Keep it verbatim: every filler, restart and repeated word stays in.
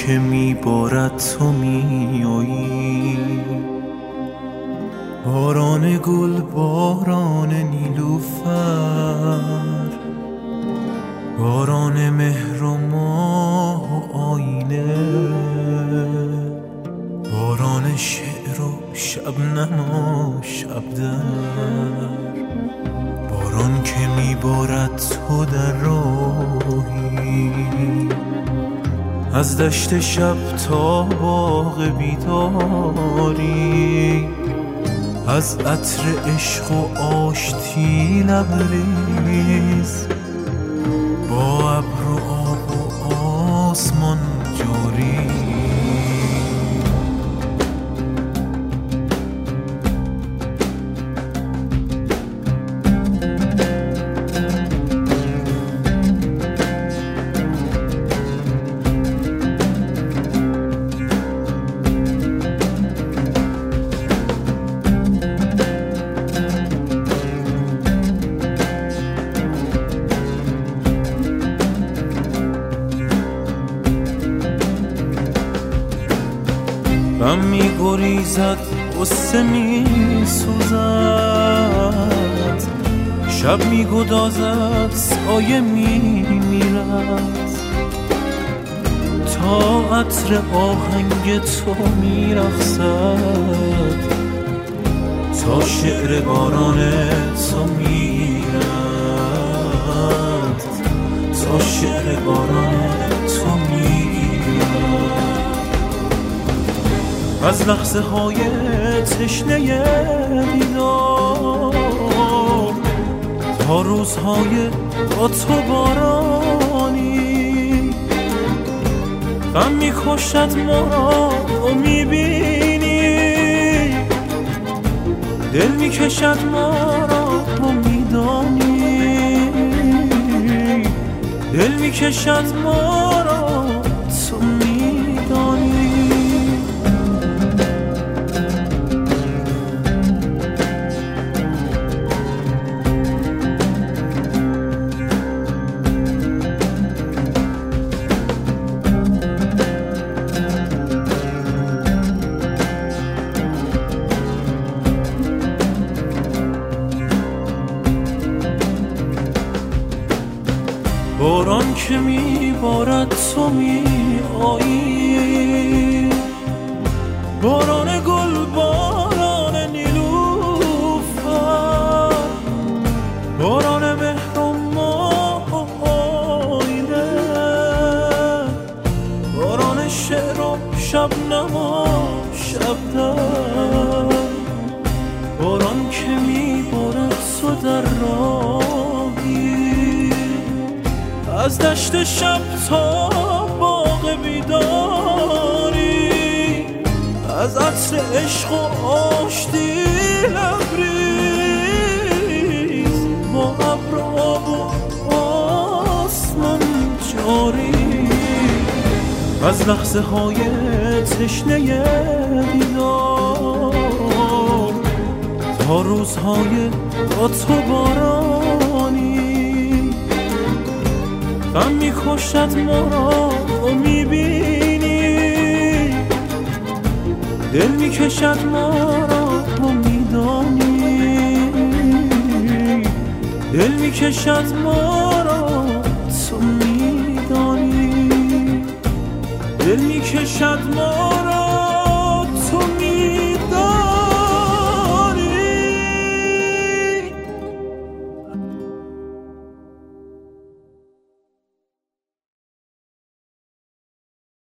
که میبارد تو میایی، باران گل، باران نیلوفر، باران مهر و ماه و آینه، باران شعر و شبنم و شبدر، باران که میبارد تو در راهی، از دشت شب تا باغ بیداری، از عطر عشق و آشتی لبریز، با ابر و آب و آسمان جاری. غم می گریزد، غصه می سوزد، شب می گدازد، سایه می میرد، تا عطر آهنگ تو می رقصد، تا شعر باران تو می رد، تا شعر باران تو می رد. از لحظه های تشنه دیدار تا روزهای با تو بارانی، غم می‌کشد ما را تو می‌بینی، دل می‌کشد ما را تو می‌دانی، دل می‌کشد ما را تو می‌دانی. باران که میبارد تو میایی، باران گل، باران نیلوفر، باران مهر و ماه و آینه، باران شعر و شبنم و شبدر، باران که میبارد تو در راهی، از دشت شب تا باغ بیداری، از عطر عشق و آشتی لبریز، با ابر و آب و آسمان جاری. از لحظه های تشنه دیدار تا روزهای با تو بارانی، غم می‌کشد ما را تو می‌بینی، دل می‌کشد ما را تو می‌دانی، دل می‌کشد ما را تو می‌دانی، دل می‌کشد ما